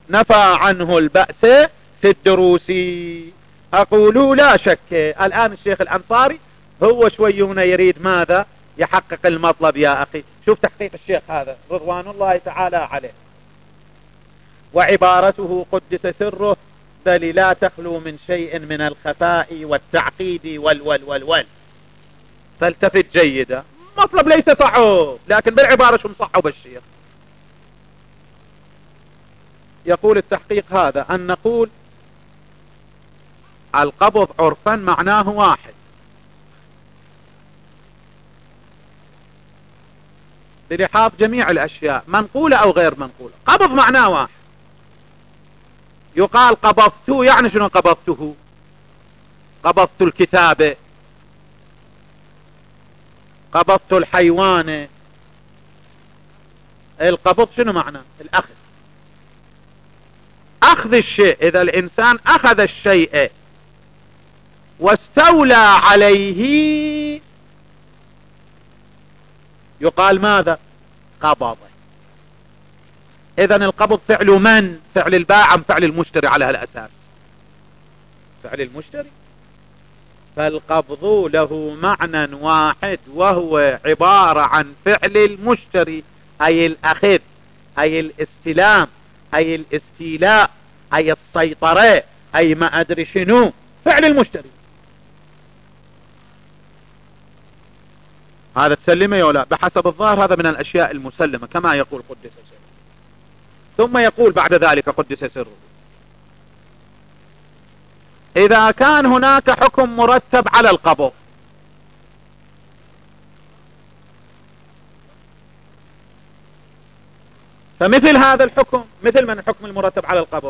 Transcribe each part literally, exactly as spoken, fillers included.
نفى عنه البأس في الدروس. أقول لا شك الآن الشيخ الأنصاري هو شويون يريد ماذا؟ يحقق المطلب يا أخي. شوف تحقيق الشيخ هذا رضوان الله تعالى عليه، وعبارته قدس سره بل لا تخلو من شيء من الخفاء والتعقيد وال وال وال وال فالتفت جيدا. مطلب ليس صعب، لكن بالعبارة شو مصعب الشيخ. يقول التحقيق هذا أن نقول القبض عرفا معناه واحد، للحاظ جميع الأشياء منقولة أو غير منقولة. قبض معناه واحد. يقال قبضته، يعني شنو قبضته؟ قبضت الكتابة، قبضت الحيوان. القبض شنو معناه؟ الأخذ. أخذ الشيء، إذا الإنسان أخذ الشيء واستولى عليه يقال ماذا؟ قبض. إذا القبض فعل من؟ فعل البائع أم فعل المشتري على هالأساس؟ فعل المشتري. فالقبض له معنى واحد وهو عبارة عن فعل المشتري، أي الأخذ، أي الاستلام، أي الاستيلاء، أي السيطرة، أي ما أدري شنو، فعل المشتري. هذا تسلمه ولا؟ بحسب الظاهر هذا من الأشياء المسلمة كما يقول قدس سره. ثم يقول بعد ذلك قدس سره: إذا كان هناك حكم مرتب على القبض، فمثل هذا الحكم مثل من الحكم المرتب على القبض؟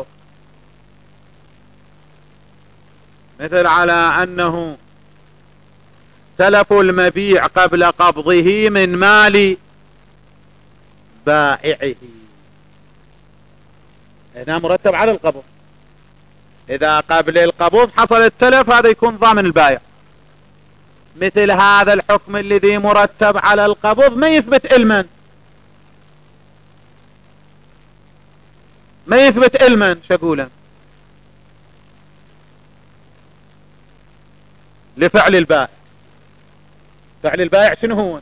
مثل على أنه تلف المبيع قبل قبضه من مال بائعه، هنا مرتب على القبض. إذا قبل القبض حصل التلف هذا يكون ضامن البائع. مثل هذا الحكم الذي مرتب على القبض ما يثبت علما، ما يثبت علما. شقولا لفعل البائع. فعل البائع شنو هو؟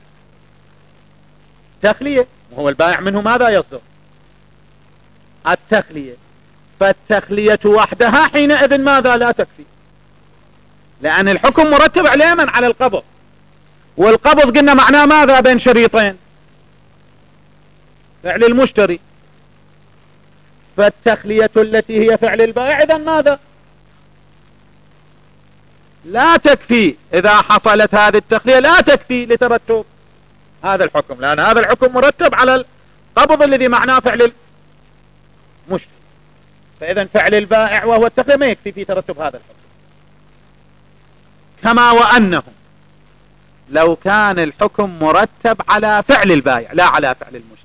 تخلية. وهو البائع منه ماذا يصدر؟ التخلية. فالتخلية وحدها حينئذ ماذا؟ لا تكفي، لأن الحكم مرتب على من؟ على القبض. والقبض قلنا معناه ماذا؟ بين شريطين، فعل المشتري. فالتخلية التي هي فعل البائع إذن ماذا؟ لا تكفي. إذا حصلت هذه التخلية لا تكفي لترتب هذا الحكم، لأن هذا الحكم مرتب على القبض الذي معناه فعل المشتري. فإذا فعل البائع وهو التخلية ما يكفي في ترتب هذا الحكم. كما وأنه لو كان الحكم مرتب على فعل البائع لا على فعل المشتري.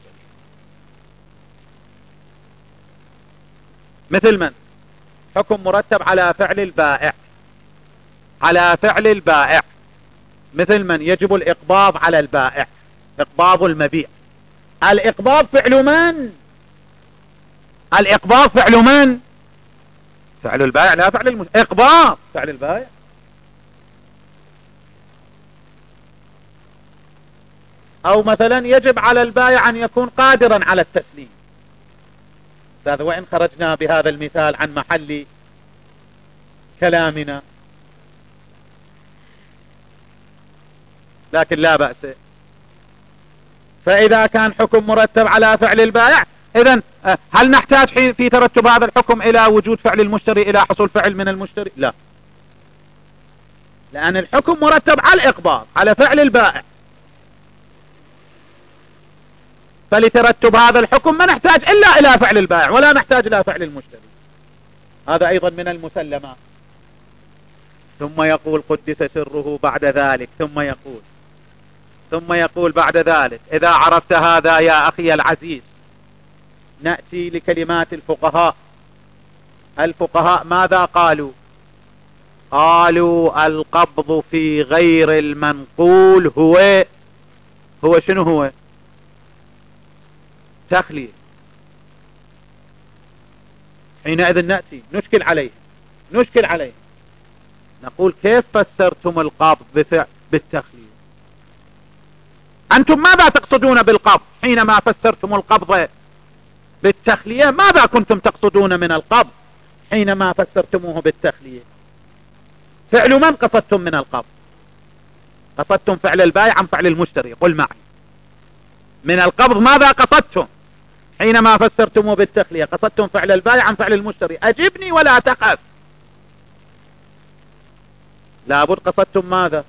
مثل من؟ حكم مرتب على فعل البائع، على فعل البائع. مثل من؟ يجب الإقباض على البائع، إقباض المبيع. الإقباض فعل من؟ الإقباض فعل من؟ فعل البائع لا فعل المشتري. إقباض فعل البائع. أو مثلا يجب على البائع أن يكون قادرا على التسليم. هذا وإن خرجنا بهذا المثال عن محل كلامنا لكن لا بأس. فإذا كان حكم مرتب على فعل البائع، إذن هل نحتاج في ترتب هذا الحكم إلى وجود فعل المشتري، إلى حصول فعل من المشتري؟ لا، لأن الحكم مرتب على الإقباض على فعل البائع. فلترتب هذا الحكم ما نحتاج إلا إلى فعل البائع ولا نحتاج إلى فعل المشتري. هذا أيضا من المسلمات. ثم يقول قدس سره بعد ذلك، ثم يقول ثم يقول بعد ذلك: إذا عرفت هذا يا أخي العزيز نأتي لكلمات الفقهاء. الفقهاء ماذا قالوا؟ قالوا القبض في غير المنقول هو هو شنو هو؟ تخلية. حينئذ نأتي نشكل عليه نشكل عليه نقول كيف فسرتم القبض بفعل بالتخلية؟ أنتم ماذا تقصدون بالقبض حينما فسرتم القبض بالتخلية؟ ماذا كنتم تقصدون من القبض حينما فسرتموه بالتخلية؟ فعل من قصدتم من القبض؟ قصدتم فعل البائع أم فعل المشتري؟ قل معي من القبض ماذا قصدتم حينما فسرتموه بالتخلية؟ قصدتم فعل البائع أم فعل المشتري؟ أجبني ولا تخف. لابد قصدتم ماذا؟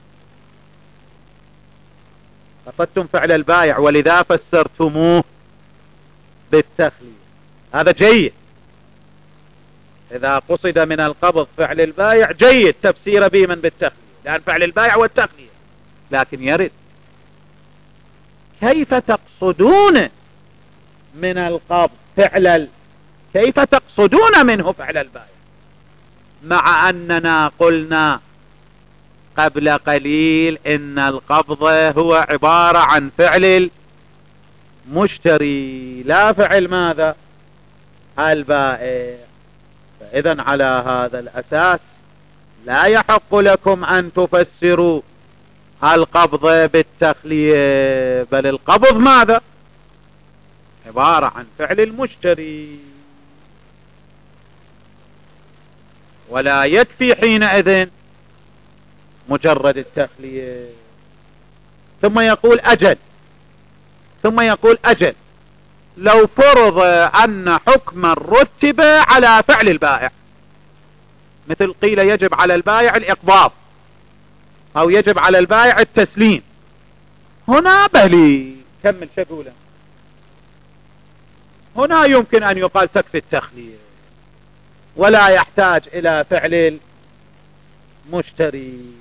قصدتم فعل البائع ولذا فسرتموه بالتخلية. هذا جيد. إذا قصد من القبض فعل البائع جيد تفسير به من بالتخلية، لأن فعل البائع والتخلية. لكن يرد كيف تقصدون من القبض فعل ال... كيف تقصدون منه فعل البائع، مع أننا قلنا قبل قليل إن القبض هو عبارة عن فعل المشتري لا فعل ماذا؟ البائع. فإذا على هذا الأساس لا يحق لكم أن تفسروا القبض بالتخلية، بل القبض ماذا؟ عبارة عن فعل المشتري، ولا يكفي حينئذ مجرد التخلية. ثم يقول أجل ثم يقول أجل لو فرض أن حكما رتب على فعل البائع، مثل قيل يجب على البائع الإقباض أو يجب على البائع التسليم، هنا بلي كمل شقوله، هنا يمكن أن يقال تكفي التخلية ولا يحتاج إلى فعل المشتري.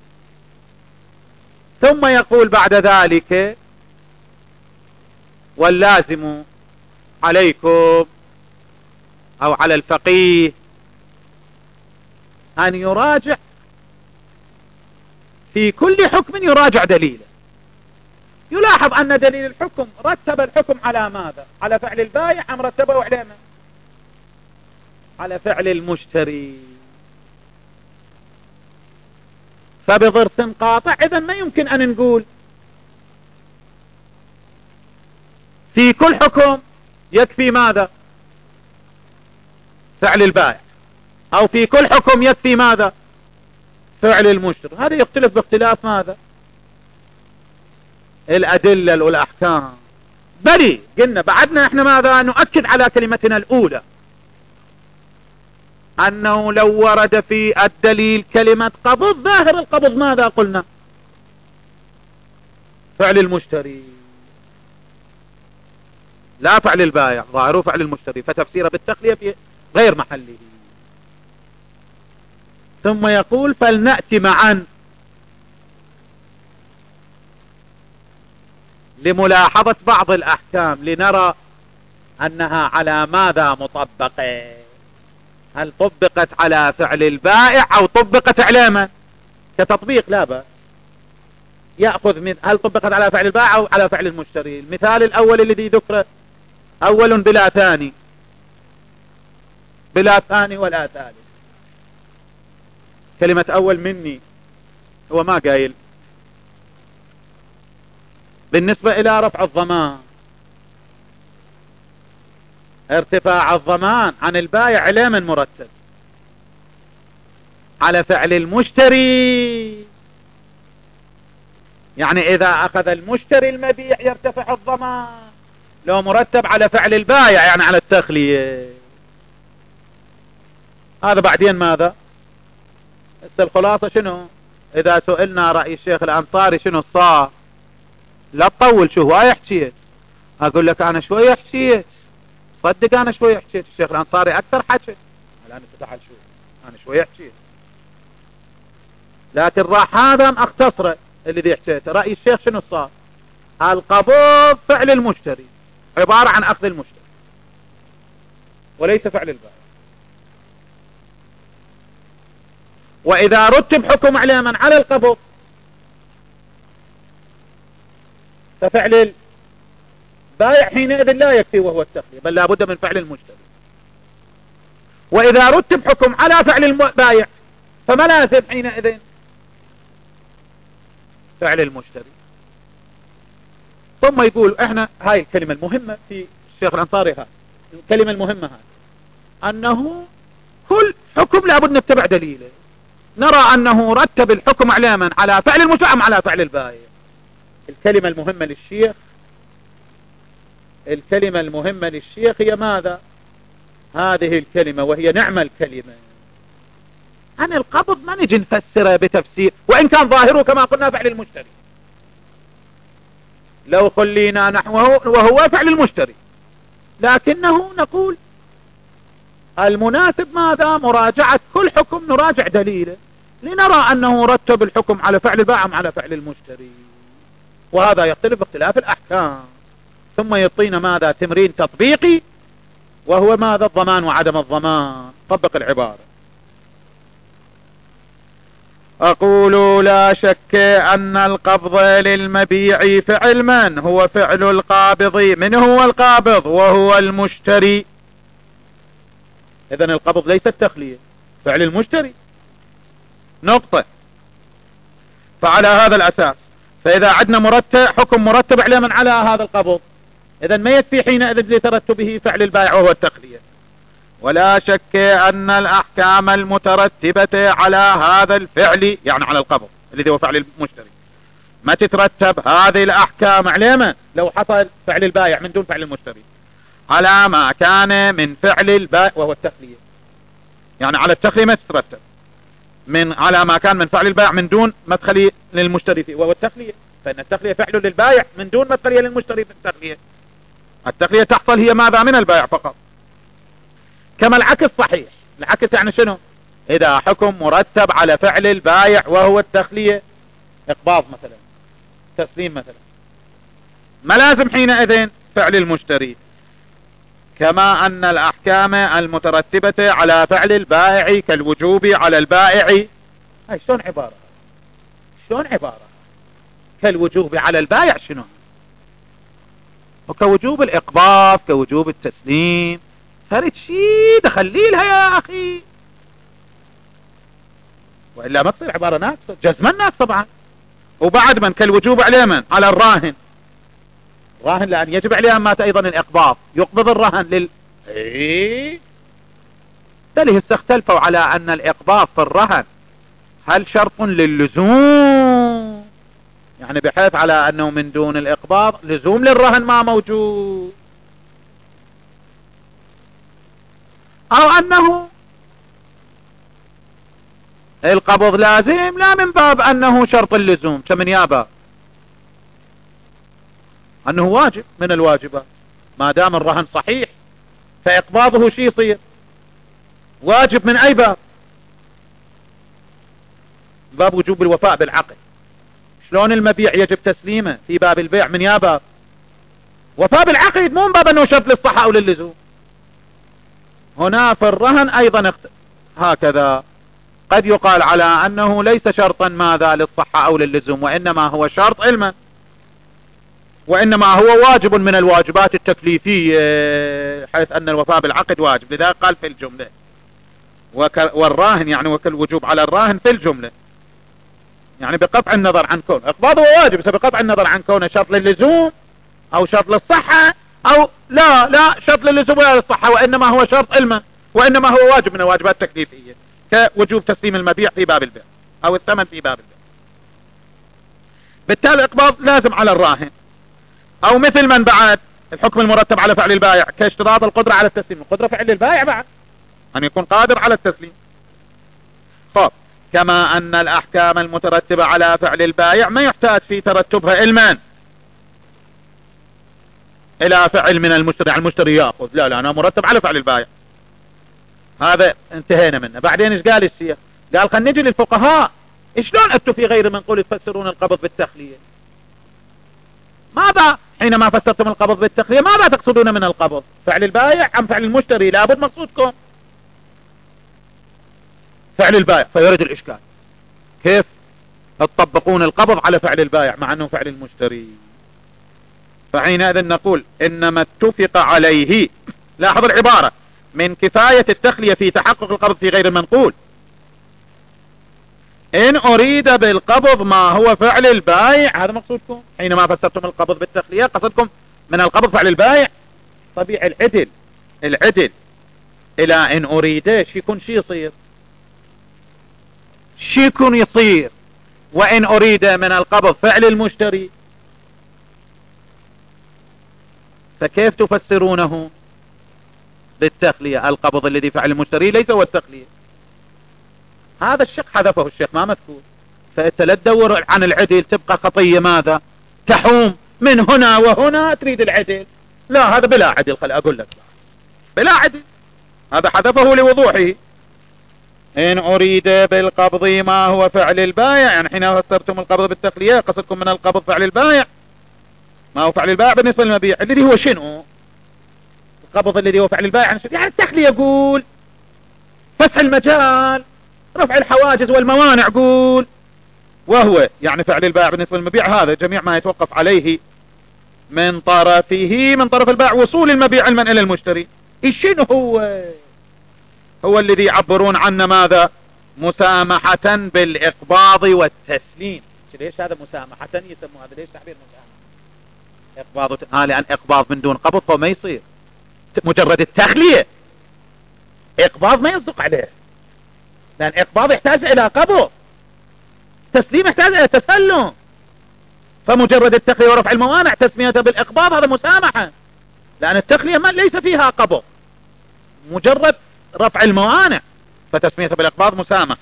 ثم يقول بعد ذلك واللازم عليكم أو على الفقيه أن يراجع في كل حكم يراجع دليله. يلاحظ أن دليل الحكم رتب الحكم على ماذا؟ على فعل البائع أم رتبه على من؟ على فعل المشتري. فبضرس قاطع إذن ما يمكن أن نقول في كل حكم يكفي ماذا؟ فعل البائع، أو في كل حكم يكفي ماذا؟ فعل المشتري. هذا يختلف باختلاف ماذا؟ الأدلة والأحكام. بلي قلنا بعدنا احنا ماذا؟ نؤكد على كلمتنا الأولى أنه لو ورد في الدليل كلمة قبض، ظاهر القبض ماذا قلنا؟ فعل المشتري لا فعل البائع، ظاهره فعل المشتري، فتفسيره بالتخلية في غير محله. ثم يقول فلنأتي معا لملاحظة بعض الأحكام لنرى أنها على ماذا مطبقة، هل طبقت على فعل البائع أو طبقت على من؟ كتطبيق لا بأس يأخذ من هل طبقت على فعل البائع أو على فعل المشتري. المثال الأول الذي ذكره أول بلا ثاني، بلا ثاني ولا ثالث. كلمة أول مني هو ما قايل بالنسبة إلى رفع الضمان، ارتفاع الضمان عن البائع على من مرتب؟ على فعل المشتري. يعني إذا أخذ المشتري المبيع يرتفع الضمان، لو مرتب على فعل البائع يعني على التخلية. هذا بعدين ماذا؟ الخلاصة شنو؟ إذا سئلنا رأي الشيخ الأنصاري شنو الصار؟ لا تطول، شو هواي حكيت؟ أقول لك أنا شوية حكيت، صدق أنا شوية حكيت، الشيخ الأنصاري أكثر حكي. الآن تعال شو أنا شوية حكيت، لكن راح هذا أختصره الذي حكيته. رأي الشيخ شنو صار؟ القبض فعل المشتري عبارة عن أخذ المشتري وليس فعل البائع. وإذا رتب حكم على من؟ على القبض، ففعل البائع حينئذ لا يكفي وهو التخلية، بل لابد من فعل المشتري. وإذا رتب حكم على فعل البائع فما لازم حينئذ فعل المشتري. ثم يقول احنا هاي الكلمة المهمة في الشيخ الأنصاري، هاي الكلمة المهمة هاي أنه كل حكم لابد نتبع دليله. نرى أنه رتب الحكم علما على فعل المشتري أم على فعل البائع. الكلمة المهمة للشيخ الكلمة المهمة للشيخ هي ماذا؟ هذه الكلمة، وهي نعم الكلمة. عن القبض ما نجي نفسره بتفسير، وإن كان ظاهره كما قلنا فعل المشتري، لو خلينا نحوه وهو فعل المشتري، لكنه نقول المناسب ماذا؟ مراجعة كل حكم نراجع دليله لنرى أنه رتب الحكم على فعل البائع أم على فعل المشتري، وهذا يختلف باختلاف الأحكام. ثم يعطينا ماذا؟ تمرين تطبيقي، وهو ماذا؟ الضمان وعدم الضمان. طبق العبارة. أقول لا شك أن القبض للمبيع فعل من هو فعل القابض. من هو القابض؟ وهو المشتري. إذن القبض ليس التخلية، فعل المشتري. نقطة. فعلى هذا الأساس فإذا عدنا مرتب حكم مرتب علما على هذا القبض، إذن ما يكفي حينئذ لترتبه فعل البائع وهو التخلية. ولا شك أن الأحكام المترتبة على هذا الفعل، يعني على القبض الذي هو فعل المشتري، ما تترتب هذه الأحكام علما لو حصل فعل البائع من دون فعل المشتري على ما كان من فعل البائع وهو التخلية. يعني على التخلية ما تترتب من على ما كان من فعل البائع من دون مدخلية للمشتري فيه وهو التخلية، فإن التخلية فعل للبائع من دون مدخلية للمشتري في التخلية. التخلية تحصل هي ماذا؟ من البائع فقط. كما العكس صحيح. العكس يعني شنو؟ إذا حكم مرتب على فعل البائع وهو التخلية، إقباض مثلا، تسليم مثلا، ما لازم حينئذ فعل المشتري. كما أن الأحكام المترتبة على فعل البائع كالوجوب على البائع. هاي شلون عبارة؟ شلون عبارة؟ كالوجوب على البائع شنو؟ وكوجوب الإقباض، كوجوب التسليم، فرد شيء دخلي لها يا أخي، وإلا ما تصير عبارة ناقصة، جزما ناقص طبعا. وبعد من كالوجوب عليه من؟ على الراهن. الراهن لأن يجب عليه مات أيضا الإقباض، يقبض الرهن لل إيه تليه استختلفوا على أن الإقباض في الرهن هل شرط للزوم، يعني بحيث على أنه من دون الإقباض لزوم للرهن ما موجود، أو أنه القبض لازم لا من باب أنه شرط اللزوم كمن يابا أنه واجب من الواجبات، ما دام الرهن صحيح فإقباضه شي يصير واجب. من أي باب؟ باب وجوب الوفاء بالعقد. شلون المبيع يجب تسليمه في باب البيع من يابا وفاء بالعقد، مو من باب أنه شرط للصحة أو للزوم. هنا في الرهن أيضا اخت... هكذا قد يقال على أنه ليس شرطا ماذا للصحة أو للزوم، وإنما هو شرط علما، وإنما هو واجب من الواجبات التكليفية، حيث أن الوفاء بالعقد واجب، لذلك قال في الجملة وك... والراهن يعني وكالوجوب على الراهن في الجملة، يعني بقطع النظر عن كون إقباضه واجب، بقطع النظر عن كونه شرط للزوم أو شرط للصحة أو لا لا شرط للزوم ولا للصحة، وإنما هو شرط علما، وإنما هو واجب من الواجبات التكليفية كوجوب تسليم المبيع في باب البيع أو الثمن في باب البيع. بالتالي الإقباض لازم على الراهن، أو مثل من بعد الحكم المرتب على فعل البائع كاشتراط القدرة على التسليم، القدرة فعل البائع بعد أن يكون قادر على التسليم. طب كما أن الأحكام المترتبة على فعل البائع ما يحتاج في ترتبها علما إلى فعل من المشتري، المشتري يأخذ، لا لا أنا مرتب على فعل البائع، هذا انتهينا منه. بعدين ايش قال الشيخ؟ قال خلينا نجي للفقهاء، شلون أنتم في غير من قول تفسرون القبض بالتخلية؟ ماذا حينما فسرتم القبض بالتخلية ماذا تقصدون من القبض؟ فعل البائع أم فعل المشتري؟ لابد مقصودكم فعل البائع، فيرد الإشكال كيف تطبقون القبض على فعل البائع مع أنه فعل المشتري؟ فحينئذ نقول إنما اتفق عليه، لاحظ العبارة، من كفاية التخلية في تحقق القبض في غير المنقول. إن أريد بالقبض ما هو فعل البائع، هذا مقصودكم حينما فسرتم القبض بالتخلية، قصدكم من القبض فعل البائع. طبيعي العدل العدل إلى إن أريد شيكون شي يصير شيكون يصير وإن أريد من القبض فعل المشتري، فكيف تفسرونه بالتخلية؟ القبض الذي فعل المشتري ليس هو التخلية. هذا الشق حذفه الشيخ ما مذكور. فأنت لا تدور عن العدل، تبقى خطية ماذا تحوم من هنا وهنا تريد العدل. لا، هذا بلا عدل. خل أقول لك بلا عدل، هذا حذفه لوضوحه. إن أريد بالقبض ما هو فعل البائع، يعني حين فسرتم القبض بالتخلية قصدكم من القبض فعل البائع، ما هو فعل البائع بالنسبة للمبيع الذي هو شنو؟ القبض الذي هو فعل البائع يعني التخلية، يقول فتح المجال، رفع الحواجز والموانع، قول وهو يعني فعل البائع بالنسبة للمبيع هذا جميع ما يتوقف عليه من طرفه من طرف البائع وصول المبيع علما إلى المشتري. شنو هو؟ هو الذي يعبرون عنه ماذا؟ مسامحة بالإقباض والتسليم. ليش هذا مسامحة يسموه هذا؟ ليش تعبير مسامحة؟ إقباض وت... آه لأن إقباض من دون قبض فما يصير. مجرد التخلية إقباض ما يصدق عليه، لأن إقباض يحتاج إلى قبض، تسليم يحتاج إلى تسلم. فمجرد التخلية ورفع الموانع تسميته بالإقباض هذا مسامحة، لأن التخلية ما ليس فيها قبض، مجرد رفع الموانع، فتسميته بالإقباض مسامحة.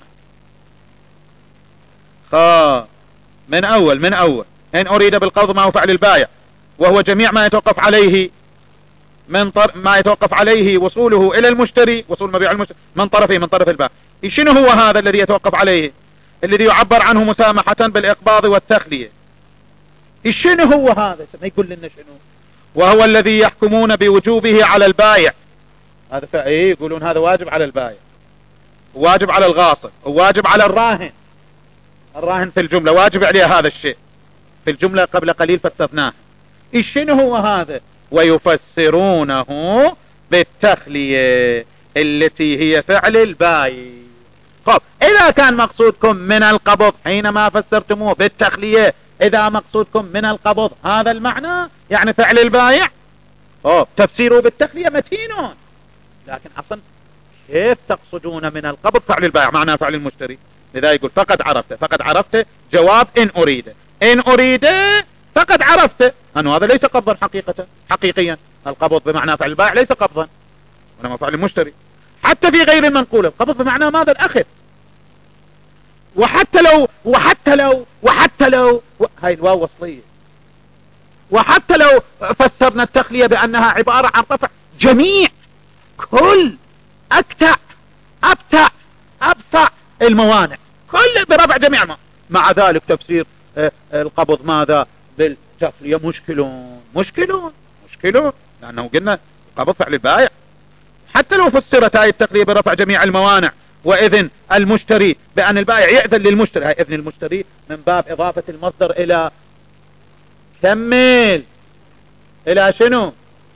خا من أول من أول إن أريد بالقبض ما هو فعل البائع وهو جميع ما يتوقف عليه من طر... ما يتوقف عليه وصوله إلى المشتري، وصول مبيع المشتري من طرفه من طرف البائع. شنو هو هذا الذي يتوقف عليه الذي يعبر عنه مسامحة بالإقباض والتخلية؟ شنو هو هذا؟ ما يقول لنا شنو. وهو الذي يحكمون بوجوبه على البائع، هذا فايه يقولون هذا واجب على البائع، واجب على الغاصب، وواجب على الراهن. الراهن في الجملة واجب عليه هذا الشيء، في الجملة قبل قليل فسرناه. شنو هو هذا؟ ويفسرونه بالتخلية التي هي فعل البائع. طب إذا كان مقصودكم من القبض حينما فسرتموه بالتخلية، إذا مقصودكم من القبض هذا المعنى يعني فعل البائع، طب تفسيره بالتخلية متين. لكن أصلا كيف تقصدون من القبض فعل البائع معناه فعل المشتري؟ لذا يقول فقد عرفت. فقد عرفت جواب إن أريد. إن أريد فقد عرفت أنه هذا ليس قبضا حقيقة حقيقيا. القبض بمعنى فعل البائع ليس قبضا، وإنما فعل المشتري. حتى في غير المنقول القبض بمعنى ماذا؟ الأخذ. وحتى لو وحتى لو وحتى لو و... هاي الواو وصلية. وحتى لو فسرنا التخلية بأنها عبارة عن رفع جميع كل أكتع أبتع أبصع الموانع، كل برفع جميع ما. مع ذلك تفسير القبض ماذا؟ بالتخلية مشكلون مشكلون مشكلون، لأنه قلنا القبض فعل البائع. حتى لو فسرت هاي التخلية برفع جميع الموانع وإذن المشتري بأن البائع يأذن للمشتري، هاي إذن المشتري من باب إضافة المصدر إلى كمل إلى شنو؟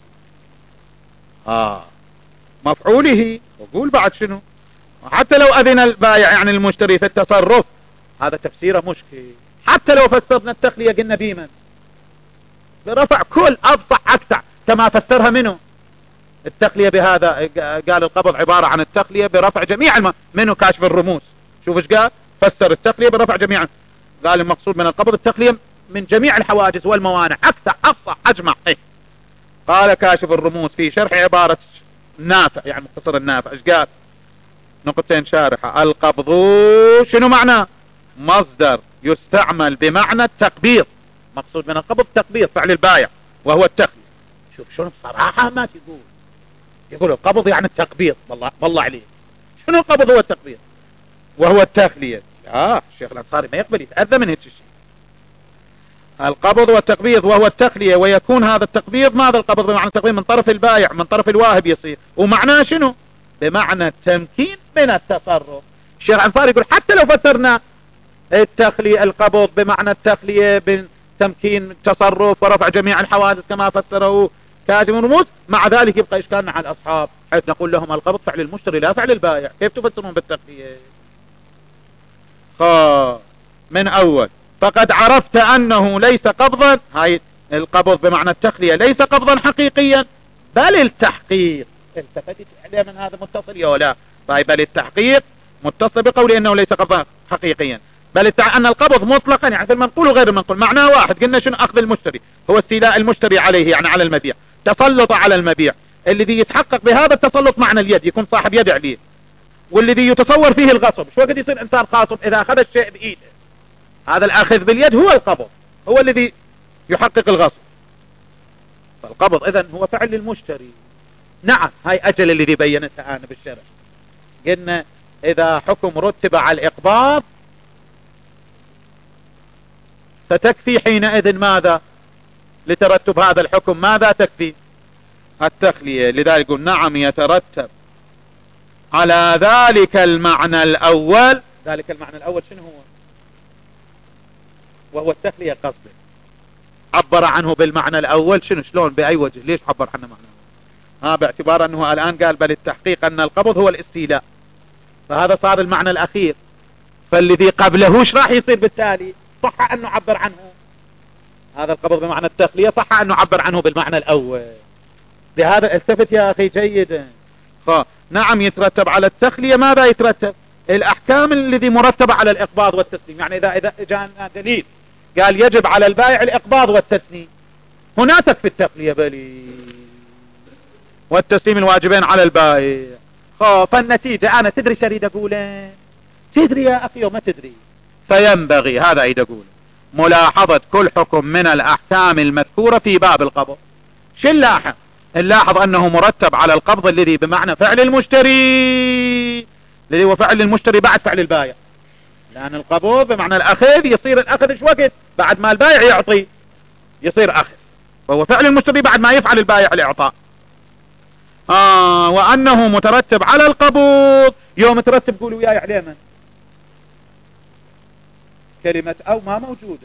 آه مفعوله. وقول بعد شنو؟ حتى لو أذن البائع يعني المشتري في التصرف، هذا تفسيره مشكل. حتى لو فسرنا التخلية قلنا بيمن برفع كل أبصع أكتع كما فسرها منه التخلية بهذا. قال القبض عبارة عن التخلية برفع جميع الم... منه كاشف الرموز. شوف ايش قال؟ فسر التخلية برفع جميع. قال المقصود من القبض التخلية من جميع الحواجز والموانع، أكتع أبصع أجمع. إيه؟ قال كاشف الرموز في شرح عبارة نافع يعني مختصر النافع ايش قال؟ نقطتين شارحة. القبض شنو معناه؟ مصدر يستعمل بمعنى التقبيض. مقصود من القبض تقبيض فعل البائع وهو التخلية. شوف شنو بصراحة ما تقول، يقول القبض يعني التقبيض. والله والله عليه شنو القبض؟ هو التقبيض وهو التخلية. اه الشيخ الأنصاري ما يقبل يتأذى من هيك شيء. القبض والتقبيض وهو التخلية، ويكون هذا التقبيض ماذا؟ القبض بمعنى التقبيض من طرف البائع من طرف الواهب يصير، ومعناه شنو؟ بمعنى التمكين من التصرف. الشيخ الأنصاري يقول حتى لو فسرنا التخلية القبض بمعنى التخلية بتمكين التصرف ورفع جميع الحوادث كما فسره كاتب رموز. مع ذلك يبقى إشكالنا على الأصحاب حيث نقول لهم القبض فعل المشتري لا فعل البائع، كيف تفسرون بالتقلية؟ من أول فقد عرفت أنه ليس قبضا، هاي القبض بمعنى التخلية ليس قبضا حقيقيا بل التحقيق. التفتت عليه من هذا متصل يا ولا؟ طيب بل التحقيق متصل بقوله أنه ليس قبضا حقيقيا، بل التع... أن القبض مطلقا يعني في المنقول وغير المنقول معناه واحد. قلنا شنو؟ أخذ المشتري هو استيلاء المشتري عليه يعني على المبيع، تسلط على المبيع. الذي يتحقق بهذا التسلط معنى اليد، يكون صاحب يد عليه. والذي يتصور فيه الغصب، شو وقت يصير إنسان خاصب؟ إذا أخذ الشيء بإيده. هذا الأخذ باليد هو القبض، هو الذي يحقق الغصب. فالقبض إذن هو فعل للمشتري. نعم هاي أجل الذي بينتها أنا بالشرع. قلنا إذا حكم رتب على الإقباض فتكفي حينئذ ماذا لترتب هذا الحكم؟ ماذا تكفي؟ التخلية. لذلك يقول نعم يترتب على ذلك المعنى الأول. ذلك المعنى الأول شنو هو؟ وهو التخلية قصده. عبر عنه بالمعنى الأول شنو؟ شلون؟ بأي وجه؟ ليش عبر عنه معنى الأول؟ ها باعتبار أنه الآن قال بل التحقيق أن القبض هو الاستيلاء، فهذا صار المعنى الأخير. فالذي قبله ايش راح يصير بالتالي؟ صح أنه عبر عنه هذا القبض بمعنى التخلية، صح أنه عبر عنه بالمعنى الأول. لهذا التفت يا أخي جيدا. نعم يترتب على التخلية ماذا يترتب؟ الأحكام الذي مرتبة على الإقباض والتسليم. يعني إذا إذا جاءنا دليل قال يجب على البائع الإقباض والتسليم، هنا تكفي التخلية بلي والتسليم الواجبين على البائع. فالنتيجة أنا تدري شريد أقوله؟ تدري يا أخي وما تدري؟ فينبغي هذا أيد أقول ملاحظة كل حكم من الأحكام المذكورة في باب القبض. شو نلاحظ؟ نلاحظ أنه مرتب على القبض الذي بمعنى فعل المشتري، الذي هو فعل المشتري بعد فعل البائع. لأن القبض بمعنى الأخذ يصير الأخذ ايش وقت؟ بعد ما البائع يعطي يصير أخذ، فهو فعل المشتري بعد ما يفعل البائع الإعطاء. آه وأنه مترتب على القبض. يوم ترتب قولوا وياي عليه من؟ كلمة أو ما موجودة،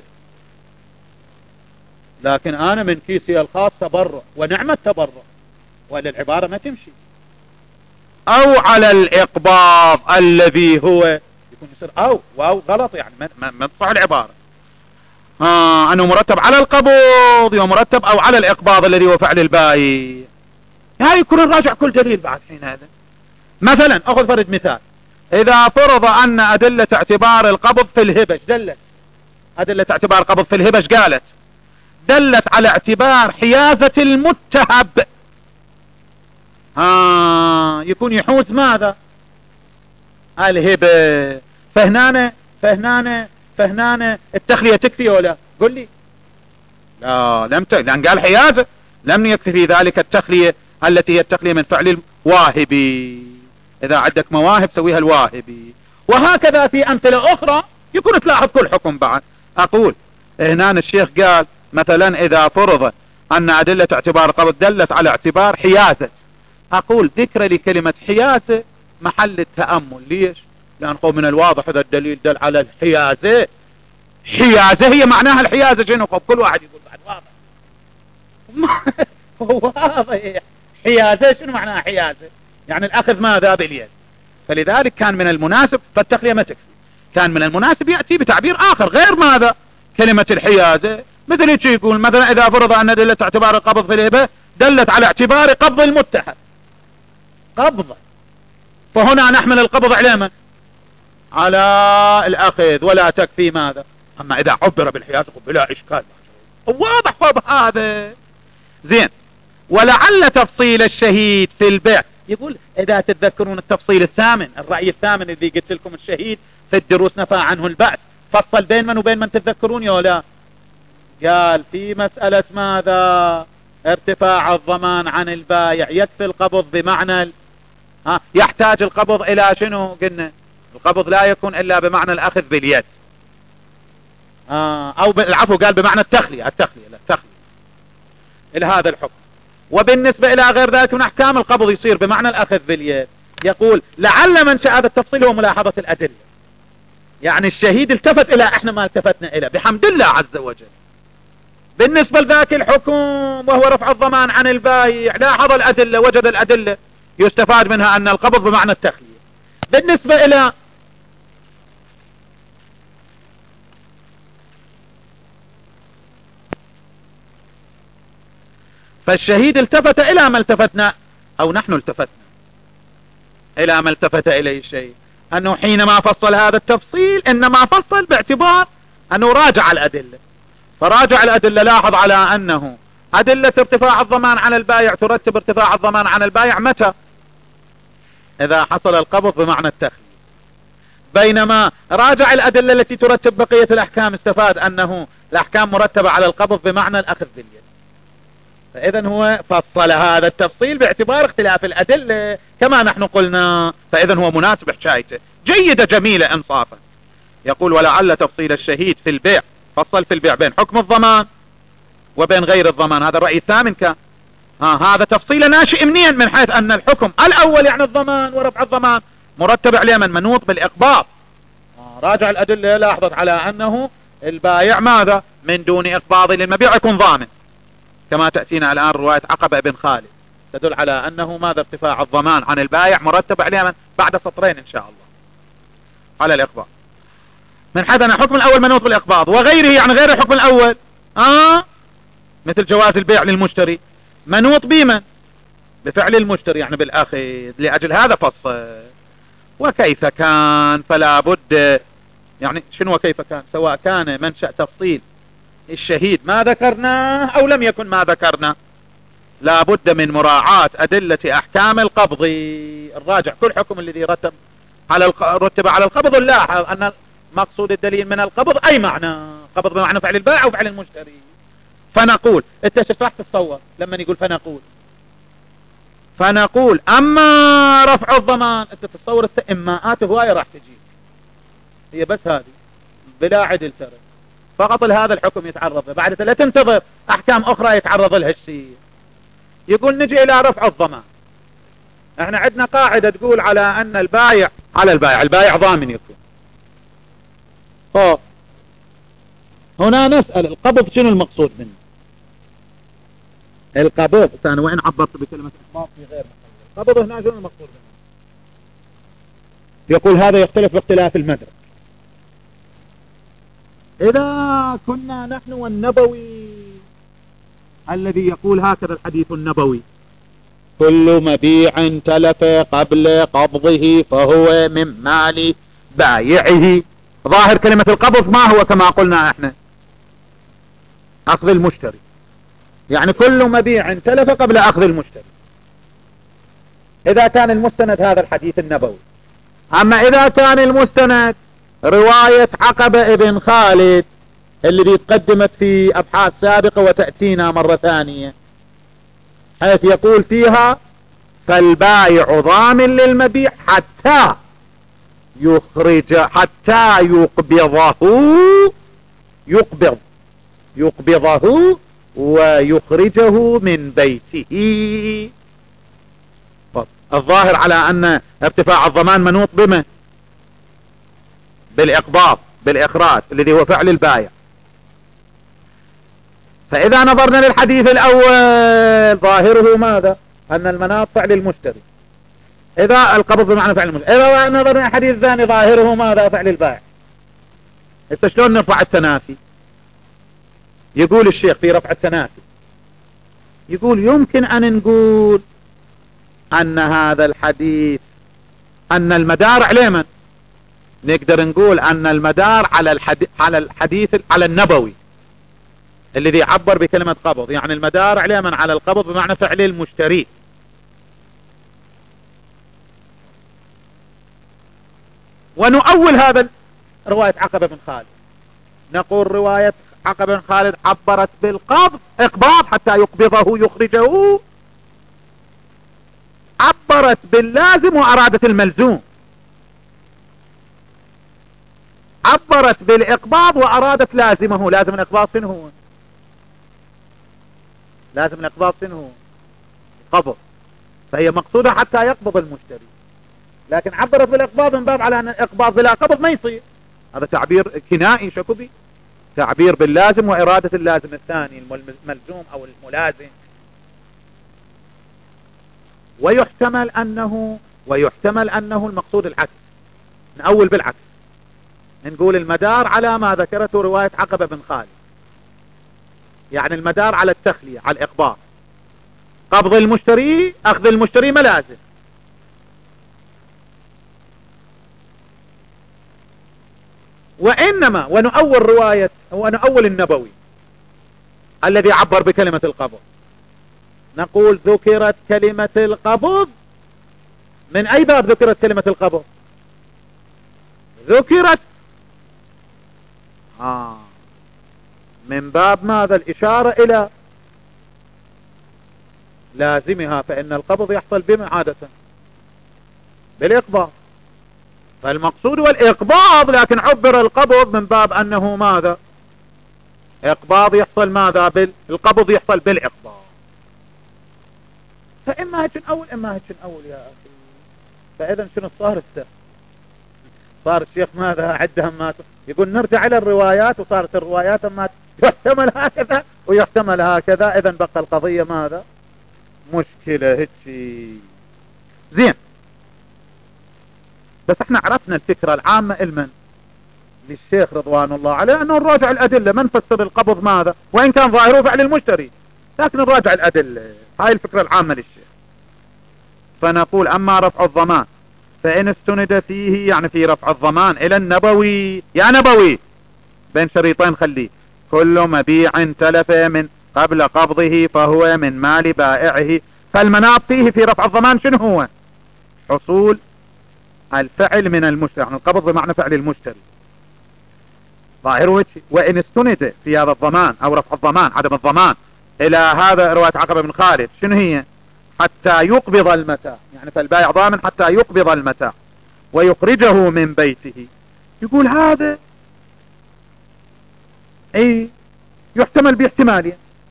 لكن أنا من كيسي الخاص تبرع ونعمة تبرع، ولا العبارة ما تمشي. أو على الإقباض الذي هو يكون يصير أو واو غلط يعني ما ما تصح العبارة. آه أنه مرتب على القبض يوم مرتب أو على الإقباض الذي هو فعل البائع. هاي يكون الراجع كل دليل بعد حين هذا. مثلا أخذ فرض مثال، إذا فرض أن أدلة اعتبار القبض في الهبش دلت، أدلة اعتبار القبض في الهبش قالت دلت على اعتبار حيازة المتهب، ها يكون يحوز ماذا؟ الهبة. فهنانة فهنانة فهنانة التخلية تكفي ولا؟ قل لي. لا لم تكفي، لأن قال حيازة لم يكفي في ذلك التخلية التي هي التخلية من فعل الواهبي. إذا عندك مواهب سويها الواهبي. وهكذا في أمثلة أخرى يكون تلاحظ كل حكم بعد. أقول هنا الشيخ قال مثلا إذا فرض أن أدلة اعتبار قبض دلت على اعتبار حيازة، أقول ذكر لكلمة حيازة محل التأمل. ليش؟ لأن قول من الواضح إذا الدليل دل على الحيازة، حيازة هي معناها الحيازة شنو؟ كل واحد يقول بعد واضح واضح حيازة شنو معناها حيازة؟ يعني الأخذ ماذا؟ باليد. فلذلك كان من المناسب، فالتخلية ما تكفي، كان من المناسب يأتي بتعبير آخر غير ماذا؟ كلمة الحيازة. مثل ايش يقول مثلا إذا فرض أن دلت اعتبار القبض في الهبة دلت على اعتبار قبض المتهم قبض، فهنا نحمل القبض على من؟ على الأخذ، ولا تكفي ماذا؟ أما إذا عبر بالحيازة بلا إشكال واضح فوق هذا زين. ولعل تفصيل الشهيد في البيع، يقول إذا تتذكرون التفصيل الثامن، الرأي الثامن الذي قلت لكم الشهيد في الدروس نفى عنه البأس، فصل بين من وبين من تتذكرون يا ولا؟ قال في مسألة ماذا؟ ارتفاع الضمان عن البائع يكفي القبض بمعنى ال... ها يحتاج القبض إلى شنو؟ قلنا القبض لا يكون إلا بمعنى الأخذ باليد، آه أو العفو قال بمعنى التخلية التخلية لا التخلية إلى هذا الحكم. وبالنسبة إلى غير ذلك من أحكام القبض يصير بمعنى الأخذ باليد. يقول لعل منشأ هذا التفصيل هو ملاحظة الأدلة، يعني الشهيد التفت إلى احنا ما التفتنا إلى بحمد الله عز وجل، بالنسبة لذاك الحكم وهو رفع الضمان عن البايع لاحظ الأدلة، وجد الأدلة يستفاد منها أن القبض بمعنى التخلية. بالنسبة إلى فالشهيد التفت إلى ما التفتنا أو نحن التفتنا إلى ما التفت إليه الشيء، أنه حينما فصل هذا التفصيل إنما فصل باعتبار أنه راجع الأدلة، فراجع الأدلة لاحظ على أنه أدلة ارتفاع الضمان عن البائع ترتب ارتفاع الضمان عن البائع متى؟ إذا حصل القبض بمعنى التخلية. بينما راجع الأدلة التي ترتب بقية الأحكام استفاد أنه الأحكام مرتبة على القبض بمعنى الأخذ باليد. فإذا هو فصل هذا التفصيل باعتبار اختلاف الأدلة كما نحن قلنا، فإذا هو مناسب حكايته جيدة جميلة إنصافا. يقول ولعل تفصيل الشهيد في البيع، فصل في البيع بين حكم الضمان وبين غير الضمان، هذا الرأي الثامن كان. ها هذا تفصيل ناشئ منين؟ من حيث أن الحكم الأول يعني الضمان ورفع الضمان مرتب عليه من منوط بالإقباض. راجع الأدلة لاحظت على أنه البايع ماذا؟ من دون إقباض للمبيع يكون ضامن، كما تأتينا الآن رواية عقبة بن خالد تدل على أنه ماذا؟ ارتفاع الضمان عن البايع مرتب عليه من بعد سطرين إن شاء الله على الإقباض، من حيث أن الحكم الأول منوط بالإقباض وغيره يعني غير الحكم الأول آه مثل جواز البيع للمشتري منوط بمن؟ بفعل المشتري يعني بالأخذ. لأجل هذا فصل. وكيف كان فلا بد يعني شنو وكيف كان، سواء كان منشأ تفصيل الشهيد ما ذكرناه أو لم يكن ما ذكرنا، لا بد من مراعاة أدلة أحكام القبض الراجع. كل حكم الذي رتب على الق... رتب على القبض نلاحظ أن مقصود الدليل من القبض أي معنى، قبض بمعنى فعل البائع أو فعل المشتري. فنقول انت ايش راح تتصور لما يقول فنقول فنقول اما رفع الضمان انت تتصور اماءات هوايه راح تجي، هي بس هذه بلا عدل ترى فقط لهذا الحكم يتعرض له، بعد لا تنتظر احكام اخرى يتعرض لها الشيء. يقول نجي الى رفع الضمان، احنا عندنا قاعده تقول على ان البايع على البايع البايع ضامن يكون. اه هنا نسأل القبض شنو المقصود منه؟ القبض أنا وين عبرت بكلمة إقباض في غير محل، القبض هنا شنو المقصود منه؟ يقول هذا يختلف باختلاف المدرك. إذا كنا نحن والنبوي الذي يقول هكذا الحديث النبوي كل مبيع تلف قبل قبضه فهو من مال بايعه، ظاهر كلمة القبض ما هو كما قلنا احنا أخذ المشتري، يعني كل مبيع تلف قبل أخذ المشتري إذا كان المستند هذا الحديث النبوي. أما إذا كان المستند رواية عقبة ابن خالد اللي تقدمت في أبحاث سابقة وتأتينا مرة ثانية، حيث يقول فيها فالبايع ضامن للمبيع حتى يخرج حتى يقبضه يقبض يقبضه ويخرجه من بيته. الظاهر على أن ارتفاع الضمان منوط بما بالإقباض بالإخراج الذي هو فعل البايع. فإذا نظرنا للحديث الأول ظاهره ماذا؟ أن المناط فعل المشتري، إذا القبض بمعنى فعل المشتري. إذا نظرنا للحديث الثاني ظاهره ماذا؟ فعل البائع. إذا شلون نرفع التنافي؟ يقول الشيخ في رفع التنافي يقول يمكن أن نقول أن هذا الحديث أن المدار على من؟ نقدر نقول أن المدار على الحديث على الحديث على النبوي الذي عبر بكلمة قبض، يعني المدار على من؟ على القبض بمعنى فعل المشتري. ونؤول هذا رواية عقبة بن خالد، نقول رواية عقبة بن خالد عبرت بالقبض إقباض حتى يقبضه يخرجه، عبرت باللازم وأرادت الملزوم، عبرت بالإقباض وأرادت لازمه. لازم الإقباض فين هو؟ لازم الإقباض فين هو؟ قبض، فهي مقصودة حتى يقبض المشتري، لكن عبرت بالإقباض من باب على أن الإقباض بلا قبض ما يصير، هذا تعبير كنائي شكوبي. تعبير باللازم وإرادة اللازم الثاني الملزوم أو الملازم. ويحتمل أنه ويحتمل أنه المقصود العكس. نأول بالعكس، نقول المدار على ما ذكرته رواية عقبة بن خالد، يعني المدار على التخلية، على الإقباض. قبض المشتري، أخذ المشتري ملازم. وإنما ونؤول رواية ونؤول النبوي الذي عبر بكلمة القبض، نقول ذكرت كلمة القبض. من أي باب ذكرت كلمة القبض؟ ذكرت آه من باب ماذا؟ الإشارة إلى لازمها، فإن القبض يحصل بما عادة بالإقباض، فالمقصود والإقباض، لكن عبر القبض من باب أنه ماذا؟ إقباض يحصل ماذا؟ بالقبض يحصل بالإقباض. فإما هيك أول إما هيك أول يا أخي. فإذا شنو صار السر؟ صار الشيخ ماذا عدهم ما يقول نرجع إلى الروايات، وصارت الروايات ما يحتمل هكذا ويحتمل هكذا. إذا بقى القضية ماذا؟ مشكلة هيك. زين، بس احنا عرفنا الفكرة العامة المن للشيخ رضوان الله عليه، انه نراجع الادلة، ما نفسر القبض ماذا وان كان ظاهره فعل المشتري، لكن نراجع الادلة. هاي الفكرة العامة للشيخ. فنقول اما رفع الضمان فان استند فيه، يعني في رفع الضمان الى النبوي، يا نبوي بين شريطين خليه، كل مبيع تلف من قبل قبضه فهو من مال بائعه. فالمناط فيه في رفع الضمان شنو هو؟ حصول الفعل من المشتري، يعني القبض بمعنى فعل المشتري ظاهره. وإن استند في هذا الضمان أو رفع الضمان عدم الضمان إلى هذا رواية عقبة بن خالد، شنو هي؟ حتى يقبض المتاع، يعني فالبائع ضامن حتى يقبض المتاع ويخرجه من بيته. يقول هذا اي يحتمل باحتمالين.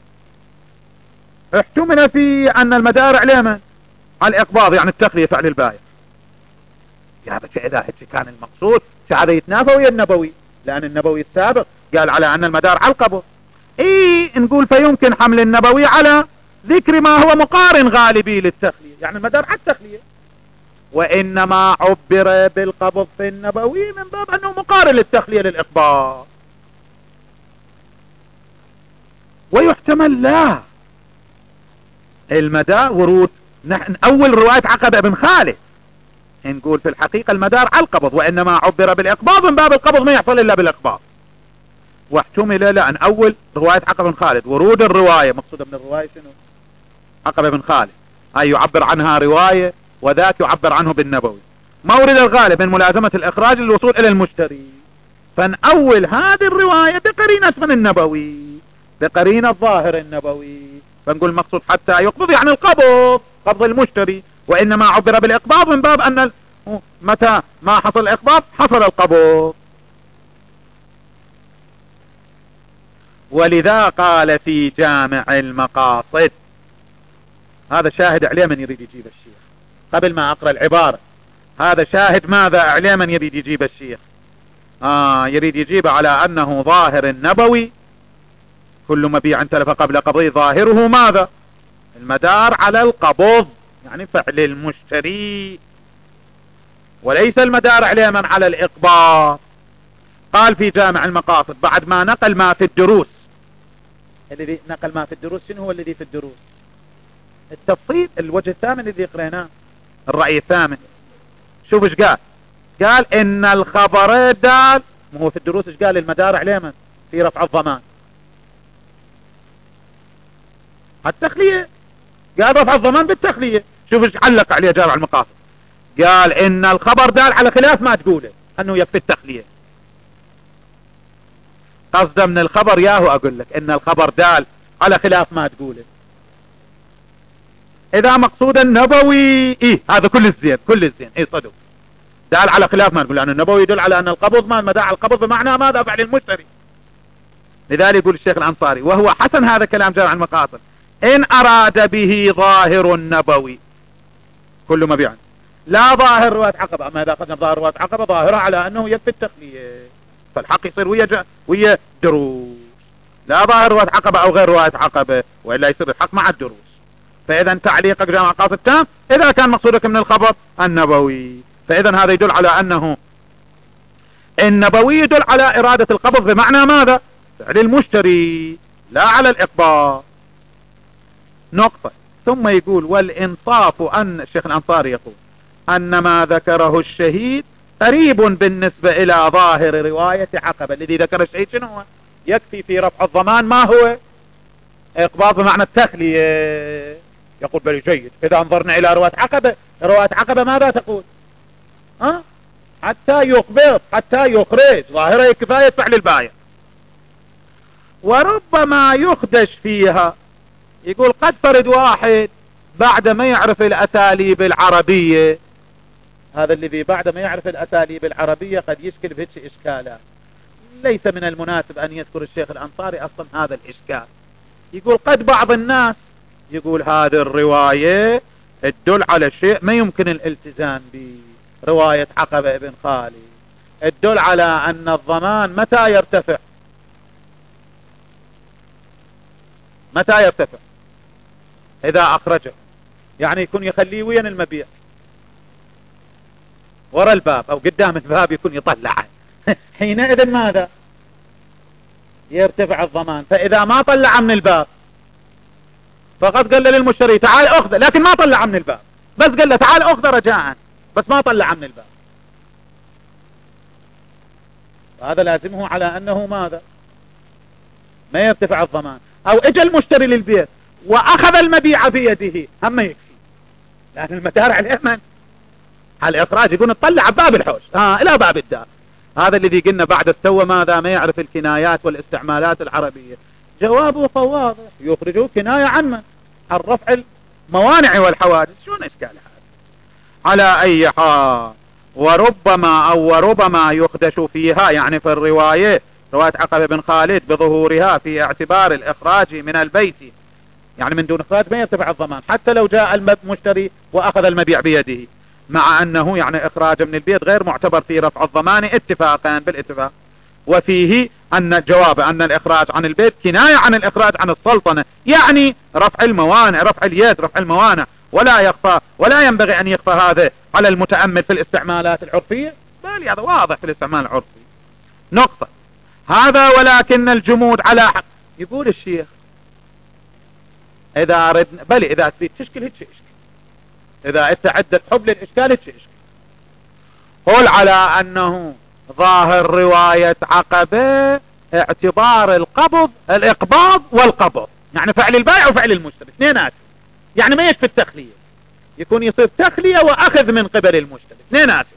احتمل في أن المدار عليه من؟ على الإقباض، يعني التخلية فعل البائع. يا بس إذا هيك كان المقصود هذا يتنافى ويا النبوي، لأن النبوي السابق قال على أن المدار على القبض. إيه نقول فيمكن حمل النبوي على ذكر ما هو مقارن غالبي للتخلية، يعني المدار على التخلية، وإنما عبر بالقبض في النبوي من باب أنه مقارن للتخلية للإقباض. ويحتمل لا المدار ورود نحن أول رواية عقبة بن خالد نقول في الحقيقة المدار على القبض، وإنما عبر بالإقباض من باب القبض ما يحصل إلا بالإقباض. واحتمل لأن أول رواية عقبة بن خالد ورود الرواية، مقصودة من الرواية شنو؟ عقبة بن خالد، أي يعبر عنها رواية، وذاك يعبر عنه بالنبوي. مورد الغالب من ملازمة الإخراج للوصول إلى المشتري، فنأول هذه الرواية بقرينة من النبوي، بقرينة الظاهر النبوي، فنقول المقصود حتى يقبض يعني القبض، قبض المشتري، وإنما عبر بالإقباض من باب أن متى ما حصل الإقباض حصل القبض. ولذا قال في جامع المقاصد، هذا شاهد عليه من يريد يجيب الشيخ قبل ما أقرأ العبارة، هذا شاهد ماذا عليه من يريد يجيب الشيخ؟ آه يريد يجيب على أنه ظاهر النبوي كل مبيع تلف قبل قبضه ظاهره ماذا؟ المدار على القبض، يعني فعل المشتري، وليس المدار عليه من على الإقباض. قال في جامع المقاصد بعد ما نقل ما في الدروس. الذي نقل ما في الدروس شنو هو الذي في الدروس؟ التفصيل، الوجه الثامن الذي قريناه، الرأي الثامن. شوف ايش قال؟ قال ان الخبر دال، ما هو في الدروس ايش قال؟ المدار عليه من؟ في رفع الضمان التخلية، قال رفع الضمان بالتخلية. شوف ايش علق عليه جامع المقاصد، قال ان الخبر دال على خلاف ما تقوله انه يكفي التخلية. قصده من الخبر ياهو اقول لك ان الخبر دال على خلاف ما تقوله. اذا مقصود النبوي ايه هذا كل الزين كل الزين ايه صدق، دال على خلاف ما نقول، لان النبوي يدل على ان القبض ما المدار على القبض بمعنى ماذا؟ فعل المشتري. لذلك يقول الشيخ الأنصاري وهو حسن هذا كلام جامع المقاصد، إن أراد به ظاهر النبوي كل مبيع لا ظاهر رواية عقبة. أما إذا أخذنا ظاهر رواية عقبة ظاهرة على أنه يكفي التخلية، فالحق يصير ويا جا ويا دروس، لا ظاهر رواية عقبة او غير رواية عقبة، وإلا يصير الحق مع الدروس. فاذا تعليقك جامع قاصد التام اذا كان مقصودك من الخبر النبوي، فاذا هذا يدل على انه النبوي يدل على ارادة القبض بمعنى ماذا؟ فعل المشتري لا على الاقباض. نقطة. ثم يقول والانصاف ان الشيخ الانصاري يقول ان ما ذكره الشهيد قريب بالنسبة الى ظاهر رواية عقبة. الذي ذكر الشهيد شنو هو؟ يكفي في رفع الضمان ما هو؟ اقباض بمعنى التخلية. يقول بل جيد، اذا انظرنا الى رواية عقبة، رواية عقبة ماذا تقول؟ ها؟ حتى يقبض، حتى يخرج، ظاهرة كفاية فعل البايع. وربما يخدش فيها. يقول قد فرد واحد بعد ما يعرف الاساليب العربية، هذا الذي بعد ما يعرف الاساليب العربية قد يشكل بهيك اشكالات، ليس من المناسب ان يذكر الشيخ الانصاري اصلا هذا الاشكال. يقول قد بعض الناس يقول هذه الرواية تدل على شيء ما يمكن الالتزام به، رواية عقبة ابن خالد تدل على ان الضمان متى يرتفع؟ متى يرتفع؟ اذا اخرجه، يعني يكون يخليه وين المبيع؟ ورا الباب او قدام الباب يكون يطلعه حينئذ ماذا؟ يرتفع الضمان. فاذا ما طلع من الباب فقد قال للمشتري تعال اخذ، لكن ما طلع من الباب، بس قال له تعال اخذ رجاء، بس ما طلع من الباب، هذا لازمه على انه ماذا؟ ما يرتفع الضمان. او اجى المشتري للبيت واخذ المبيع بيده هم يكفي، لان المدار عليه من؟ على الاخراج، يقول نطلع باب الحوش ها الى باب الدار. هذا الذي قلنا بعد استوى ماذا؟ ما يعرف الكنايات والاستعمالات العربية. جوابه فواضح، يخرجوا كناية عن من؟ عن رفع الموانع والحوادث. شون اشكال هذا؟ على اي حال وربما او وربما يخدش فيها، يعني في الرواية رواية عقبة بن خالد بظهورها في اعتبار الاخراج من البيت، يعني من دون اخراج ما يرتفع الضمان حتى لو جاء المشتري واخذ المبيع بيده، مع انه يعني اخراج من البيت غير معتبر في رفع الضمان اتفاقا بالاتفاق. وفيه ان جواب ان الاخراج عن البيت كناية عن الاخراج عن السلطنة، يعني رفع الموانع، رفع اليد، رفع الموانع، ولا يخفى ولا ينبغي ان يخفى هذا على المتأمل في الاستعمالات العرفية، بل هذا واضح في الاستعمال العرفي. نقطة. هذا ولكن الجمود على حق. يقول الشيخ اذا اردنا بل اذا تريد تشكل هيك اشكال، اذا انت عدت حب للاشكال هيك اشكال، قل على انه ظاهر رواية عقبة اعتبار القبض الاقباض والقبض، يعني فعل البائع وفعل المشتري اثنينات، يعني ما يكفي التخلية، يكون يصير تخلية واخذ من قبل المشتري اثنينات.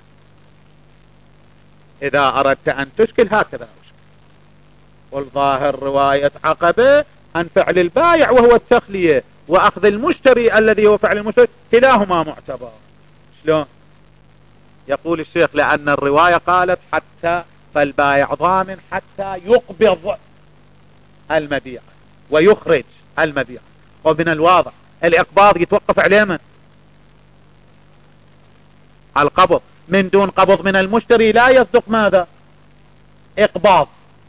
اذا اردت ان تشكل هكذا اشكل، قل ظاهر رواية عقبة عن فعل البائع وهو التخلية واخذ المشتري الذي هو فعل المشتري، كلاهما معتبر. شلون؟ يقول الشيخ لان الرواية قالت حتى فالبائع ضامن حتى يقبض المبيع ويخرج المبيع، ومن الواضح الاقباض يتوقف عليه من؟ على القبض، من دون قبض من المشتري لا يصدق ماذا؟ اقباض.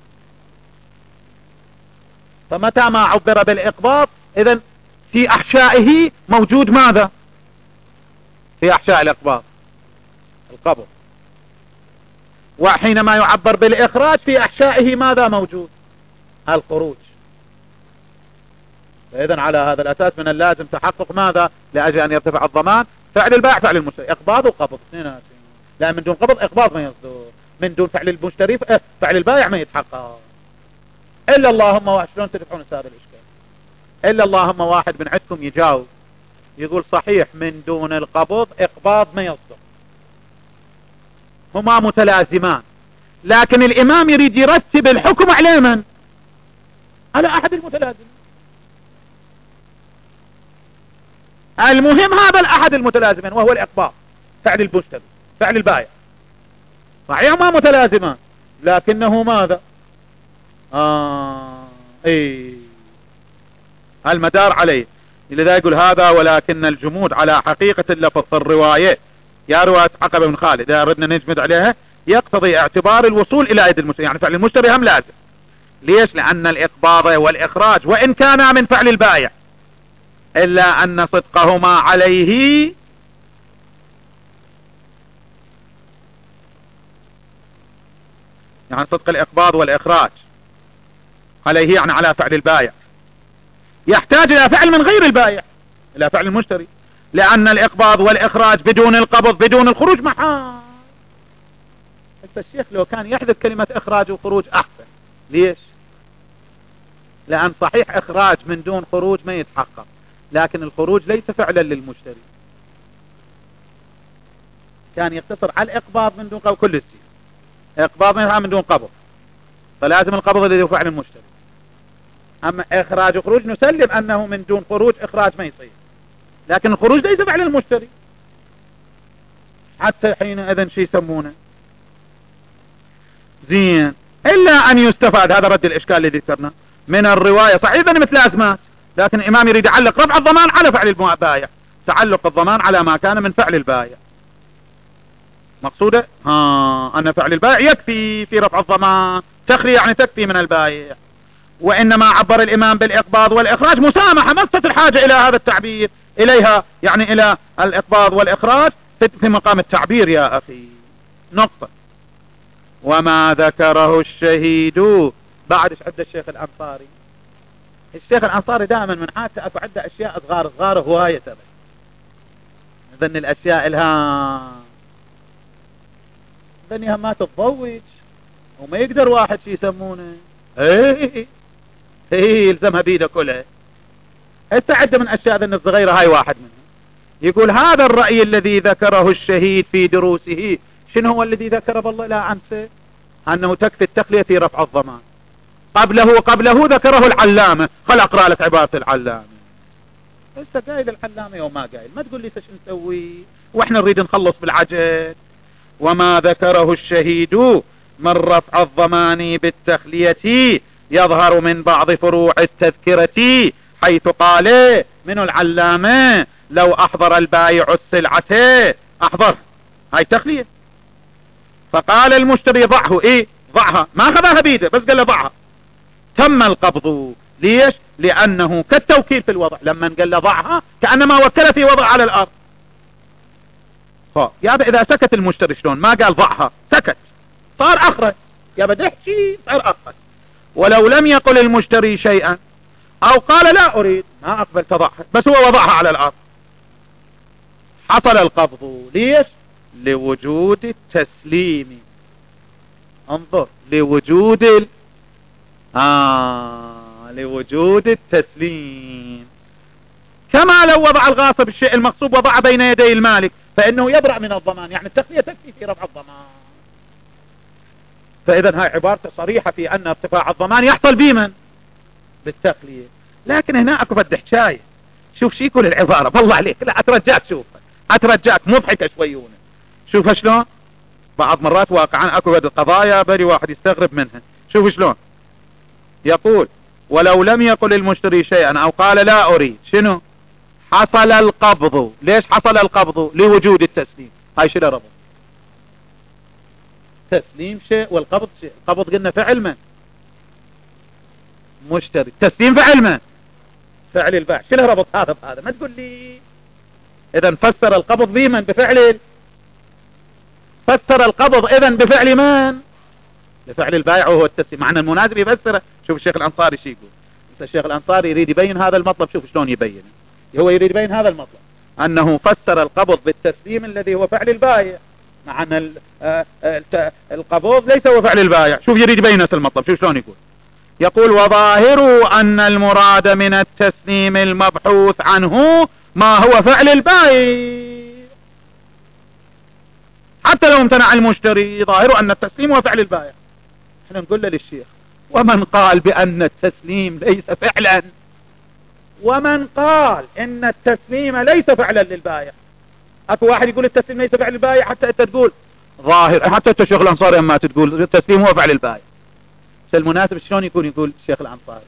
فمتى ما عبر بالاقباض اذن في احشائه موجود ماذا؟ في احشاء الاقباض القبض، وحينما يعبر بالاخراج في احشائه ماذا موجود؟ الخروج. فاذا على هذا الاساس من اللازم تحقق ماذا؟ لاجل ان يرتفع الضمان فعل البائع فعل المشتري، اقباض وقبض اثنين، لا من دون قبض اقباض ما يصدر، من دون فعل المشتري فعل البائع ما يتحقق. الا اللهم واحد، شلون تدفعون هذا الاشكال؟ الا اللهم واحد من عندكم يجاوب يقول صحيح من دون القبض اقباض ما يصدر، هما متلازمان، لكن الامام يريد يرتب الحكم على من؟ على احد المتلازمين. المهم هذا الاحد المتلازمين وهو الاقباض فعل المشتري فعل البائع، صحيح ما متلازمان لكنه ماذا؟ آه ايه المدار عليه. لذا يقول هذا ولكن الجمود على حقيقة اللفظ في الرواية، يا رواية عقبة بن خالد اذا ردنا نجمد عليها يقتضي اعتبار الوصول الى ايدي المشتري، يعني فعل المشتري هم لازم. ليش؟ لان الاقباض والاخراج وان كانا من فعل البائع الا ان صدقهما عليه يعني صدق الاقباض والاخراج عليه يعني على فعل البائع يحتاج الى فعل من غير البائع، الى فعل المشتري، لان الاقباض والاخراج بدون القبض بدون الخروج محال. الشيخ لو كان يحذف كلمة اخراج وخروج احسن. ليش؟ لان صحيح اخراج من دون خروج ما يتحقق، لكن الخروج ليس فعلا للمشتري. كان يقتصر على الاقباض من دون قبض، كل شيء اقباض من دون قبض، فلازم القبض الذي هو فعل المشتري. اما اخراج وخروج نسلم انه من دون خروج اخراج ما يصير، لكن الخروج ليس فعل المشتري. حتى حينئذ شو يسمونه؟ زين، الا ان يستفاد، هذا رد الاشكال الذي ذكرنا من الرواية. صحيح مثل ازمات، لكن الامام يريد يعلق رفع الضمان على فعل البائع، تعلق الضمان على ما كان من فعل البائع. مقصوده ها ان فعل البائع يكفي في رفع الضمان، تخلي يعني تكفي من البائع. وانما عبر الامام بالاقباض والاخراج مسامحة، مست الحاجة الى هذا التعبير اليها، يعني الى الاقباض والاخراج في مقام التعبير يا اخي. نقطة. وما ذكره الشهيد بعد ايش عند الشيخ الانصاري؟ الشيخ الانصاري دائما من عادته اكو عنده اشياء صغار صغار هواية تبع ظن الاشياء الها ظنها ما تتضوج وما يقدر واحد شي يسمونه ايه ايه يلزمها بيده كلها. استعد من اشياء ذن الصغيرة هاي واحد منها. يقول هذا الرأي الذي ذكره الشهيد في دروسه شنو هو الذي ذكره بالله لا أنسى؟ أنه تكفي التخلية في رفع الضمان. قبله قبله ذكره العلامة. خل أقرأ لك عبارة العلامة. لسه قايل العلامة وما قايل، ما تقول لي ايش نسوي واحنا نريد نخلص بالعجل. وما ذكره الشهيد من رفع الضمان بالتخلية يظهر من بعض فروع التذكرة، حيث قال من العلامة لو أحضر البائع السلعة أحضر، هاي تخلية، فقال المشتري ضعه، ايه ضعها، ما أخذها بيده بس قال له ضعها، تم القبض. ليش؟ لأنه كالتوكيل في الوضع، لما قال له ضعها كأنما وكل في وضع على الأرض. يا إذا سكت المشتري شلون؟ ما قال ضعها، سكت صار أخرج، يا بدحشي صار أخرج. ولو لم يقل المشتري شيئا أو قال لا أريد، ما أقبل تضعها، بس هو وضعها على الأرض، حصل القبض. ليش؟ لوجود التسليم. انظر، لوجود ال... آه لوجود التسليم. كما لو وضع الغاصب الشيء المغصوب وضع بين يدي المالك فإنه يبرأ من الضمان، يعني التخلية تكفي في رفع الضمان. فإذا هاي عبارة صريحة في أن ارتفاع الضمان يحصل بمن؟ بالتخلية. لكن هنا أكو فد حكاية، شوف شي يقول العبارة بالله عليك، لا أترجاك شوف أترجاك مضحكة شويون، شوف شلون بعض مرات واقعا أكو فد القضايا بري واحد يستغرب منها. شوف شلون يقول ولو لم يقل المشتري شيئا أو قال لا أريد، شنو؟ حصل القبض. ليش حصل القبض؟ لوجود التسليم. هاي شنو ربط؟ تسليم شيء والقبض شيء. القبض قلنا فعل من؟ مشتري. تسليم فعل من؟ فعل البائع. شنو ربط هذا بهذا؟ ما تقول لي. اذا فسر القبض بمن؟ بفعل. فسر القبض اذا بفعل من؟ بفعل البائع وهو التسليم. معنى المناسب يفسره. شوف الشيخ الانصاري شو يقول. الشيخ الانصاري يريد يبين هذا المطلب. شوف شلون يبين. هو يريد يبين هذا المطلب انه فسر القبض بالتسليم الذي هو فعل البائع، مع ان القبض ليس هو فعل البائع. شوف يريد يبين هذا المطلب. شوف شلون يقول. يقول وظاهر ان المراد من التسليم المبحوث عنه ما هو فعل البائع، حتى لو امتنع المشتري ظاهر ان التسليم هو فعل البائع. احنا نقول له للشيخ ومن قال بان التسليم ليس فعلا، ومن قال ان التسليم ليس فعلا للبائع. اكو واحد يقول التسليم ليس فعل البائع حتى انت تقول ظاهر، حتى انت الشيخ الانصاري اما تقول التسليم هو فعل البائع. بس المناسب شلون يكون؟ يقول الشيخ الانصاري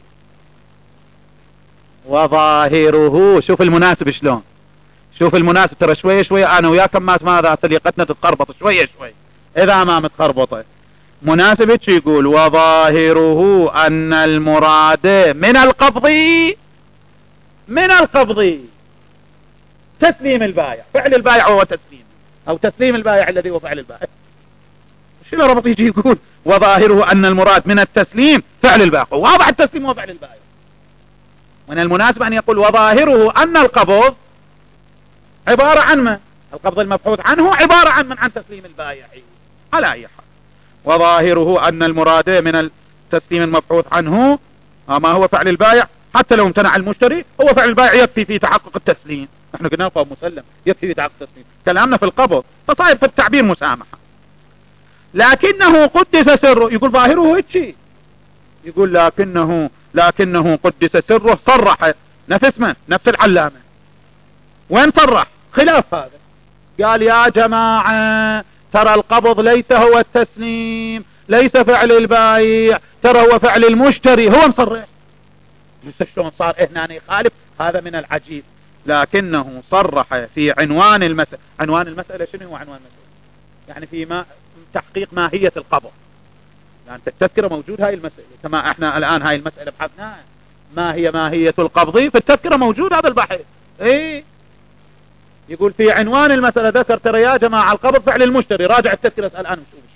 وظاهره. شوف المناسب شلون، شوف المناسب. ترى شوية شوية انا وياكم ما ماذا طريقتنا تتقربط شوية شوية. إذا ما متخربطة. مناسبة يقول وظاهره أن المراد من القبض من القبض تسليم البائع، فعل البائع هو تسليم، أو تسليم البائع الذي هو فعل البائع. شو الربط يجي يقول وظاهره أن المراد من التسليم فعل البائع، واضح التسليم هو فعل البائع. من المناسب أن يقول وظاهره أن القبض عبارة عن ما القبض المبحوث عنه عبارة عن من عن تسليم البائع. على أي حال وظاهره أن المراد من التسليم المبحوث عنه ما هو فعل البائع، حتى لو امتنع المشتري هو فعل البائع يكفي في تحقق التسليم. احنا قلنا فهو مسلم يكفي في تحقق التسليم، كلامنا في القبض فصاير في التعبير مسامحة. لكنه قدس سره، يقول ظاهره هيك، يقول لكنه لكنه قدس سره، صرح نفس من نفس العلامة. وين صرح؟ خلاف هذا، قال يا جماعة ترى القبض ليس هو التسليم، ليس فعل البائع، ترى هو فعل المشتري، هو مصرح. شلون صار هنا يخالف؟ هذا من العجيب. لكنه صرح في عنوان المسألة. عنوان المسألة شنو هو عنوان المسألة؟ يعني في ما تحقيق ماهية القبض. يعني التذكرة موجود هاي المسألة، كما احنا الآن هاي المسألة بحثناها، ما هي ماهية القبض، في التذكرة موجود هذا البحث. ايه يقول في عنوان المسألة ذكر ترى يا جماعة القبض فعل المشتري، راجع التذكرة اسأل عنه شو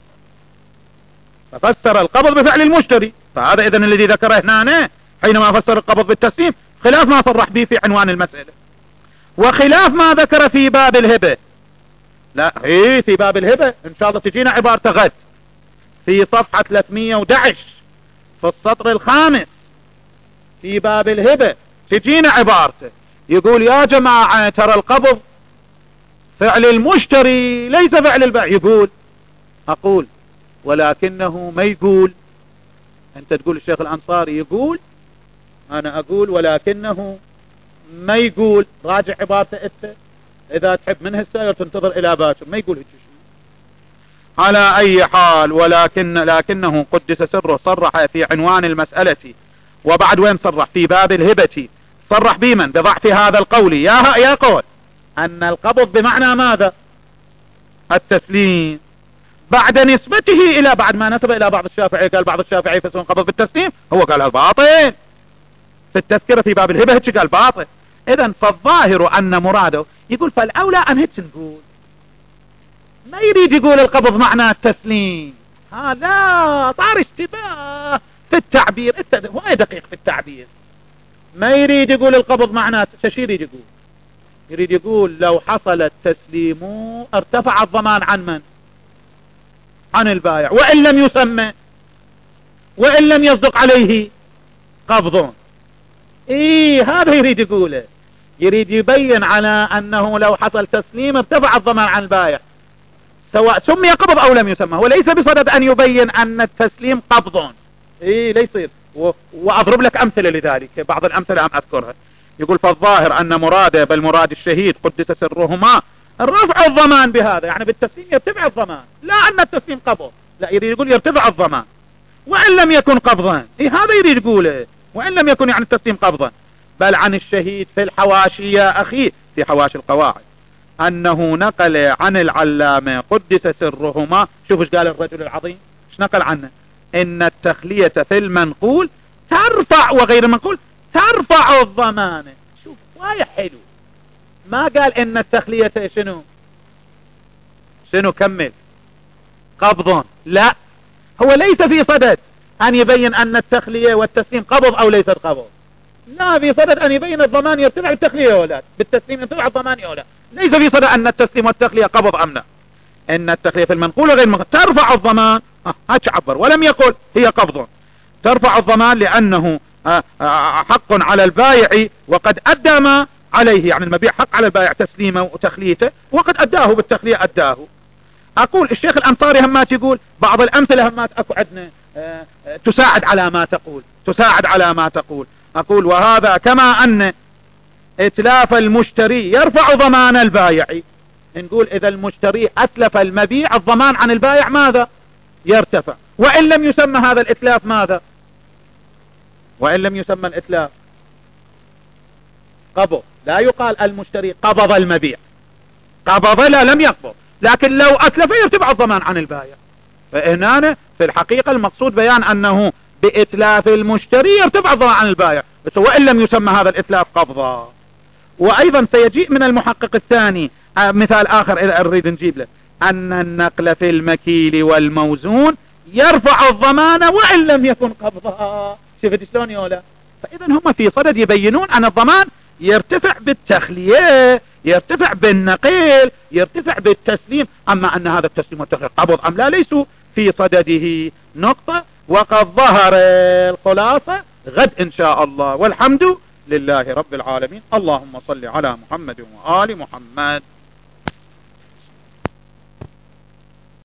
ففسر القبض بفعل المشتري. فهذا اذن الذي ذكره هنا حينما فسر القبض بالتسليم خلاف ما صرح به في عنوان المسألة، وخلاف ما ذكر في باب الهبة. لا هي في باب الهبة ان شاء الله تجينا عبارة غد في صفحة ثلاثمية وأحد عشر في السطر الخامس في باب الهبة تجينا عبارته، يقول يا جماعة ترى القبض فعل المشتري ليس فعل البائع. يقول اقول ولكنه ما يقول، انت تقول الشيخ الانصاري يقول، انا اقول ولكنه ما يقول. راجع عبارته انت اذا تحب منه السائر تنتظر الى باكر، ما يقول هيك شيء. على اي حال ولكن لكنه قدس سره صرح في عنوان المسألة. وبعد وين صرح؟ في باب الهبة. صرح بمن؟ بضعف هذا القول يا يا قول ان القبض بمعنى ماذا؟ التسليم، بعد نسبته الى بعد ما نسب الى بعض الشافعي. قال بعض الشافعي يفسرون القبض بالتسليم، هو قال الباطل في التذكرة في باب الهبة هيك قال باطل. اذا فالظاهر ان مراده يقول فالاولى ان هيك نقول، ما يريد يقول القبض معنى التسليم. هذا صار اشتباه في التعبير، هو دقيق في التعبير. ما يريد يقول القبض معنى ايش يريد يقول؟ يريد يقول لو حصل التسليم ارتفع الضمان عن من؟ عن البائع، وإن لم يسمى وإن لم يصدق عليه قبض. ايه هذا يريد يقوله، يريد يبين على انه لو حصل تسليم ارتفع الضمان عن البائع سواء سمي قبض او لم يسمى. وليس بصدد ان يبين ان التسليم قبض، ايه لا يصير. واضرب لك امثله لذلك، بعض الامثله ام اذكرها. يقول فالظاهر ان مراده بل مراد الشهيد قدس سرهما رفع الضمان بهذا، يعني بالتسليم يرتفع الضمان، لا ان التسليم قبض، لا يريد يقول يرتفع الضمان وان لم يكن قبضا. ايه هذا يريد يقوله، وان لم يكن يعني التسليم قبضا. بل عن الشهيد في الحواشي يا اخي في حواشي القواعد انه نقل عن العلامة قدس سرهما. شوف ايش قال الرجل العظيم، ايش نقل عنه؟ ان التخلية في المنقول ترفع وغير المنقول ترفع الضمان. شوف وايد حلو، ما قال ان التخلية شنو شنو كمل قبض، لا هو ليس في صدد ان يبين ان التخلية والتسليم قبض او ليست قبض، لا في صدد ان يبين الضمان يرتفع بالتخلية ولا بالتسليم يرتفع الضمان ولا. ليس في صدد ان التسليم والتخلية قبض ام لا، ان التخلية في المنقول وغير المنقول ترفع الضمان. هاتش عبر ولم يقل هي قبض، ترفع الضمان لانه حق على البائع وقد ادى ما عليه، يعني المبيع حق على البائع تسليمه وتخليته وقد اداه بالتخلية اداه. اقول الشيخ الانصاري همات يقول بعض الامثلة همات اكو عندنا تساعد على ما تقول تساعد على ما تقول اقول وهذا كما ان اتلاف المشتري يرفع ضمان البائع. نقول اذا المشتري اتلف المبيع الضمان عن البائع ماذا؟ يرتفع. وان لم يسمى هذا الاتلاف ماذا؟ وان لم يسمى الاتلاف قبض، لا يقال المشتري قبض المبيع، قبض لا لم يقبض، لكن لو أتلف يرتفع الضمان عن البائع. فهنا في الحقيقة المقصود بيان أنه بإتلاف المشتري يرتفع الضمان عن البائع، بس وإن لم يسمى هذا الإتلاف قبضة. وأيضا سيجيء من المحقق الثاني مثال آخر إذا أريد نجيب له، أن النقل في المكيل والموزون يرفع الضمان وإن لم يكن قبضة. شفت شلون يولا؟ فإذا هم في صدد يبينون أن الضمان يرتفع بالتخلية، يرتفع بالنقل، يرتفع بالتسليم. أما أن هذا التسليم والتخلية قبض أم لا ليسوا في صدده. نقطة. وقد ظهر الخلاصة غد إن شاء الله، والحمد لله رب العالمين. اللهم صل على محمد وآل محمد.